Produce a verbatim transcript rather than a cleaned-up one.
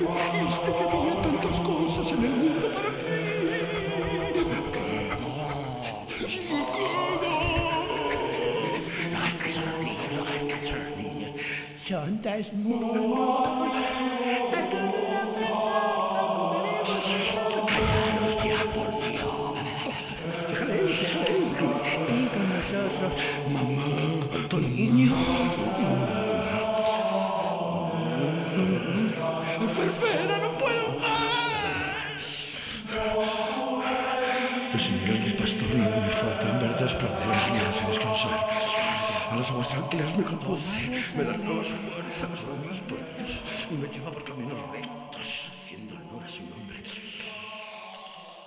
dijiste que había tantas cosas en el mundo para mí. ¿Qué no? ¿Qué no? No hagas caso a los niños, no hagas caso a los niños. Son desnudos. Al cabo de la fiesta comeremos. Callaros ya, por Dios. Déjale, déjale. Ven con nosotros. Mamá, tu niño. Enfermera, no puedo más. El Señor es mi pastor, nada me falta. En verdes praderas me hace descansar. A las aguas tranquilas me conduce, me da nuevas fuerzas, oh, por Dios, y me lleva por caminos rectos, haciendo honor a su nombre.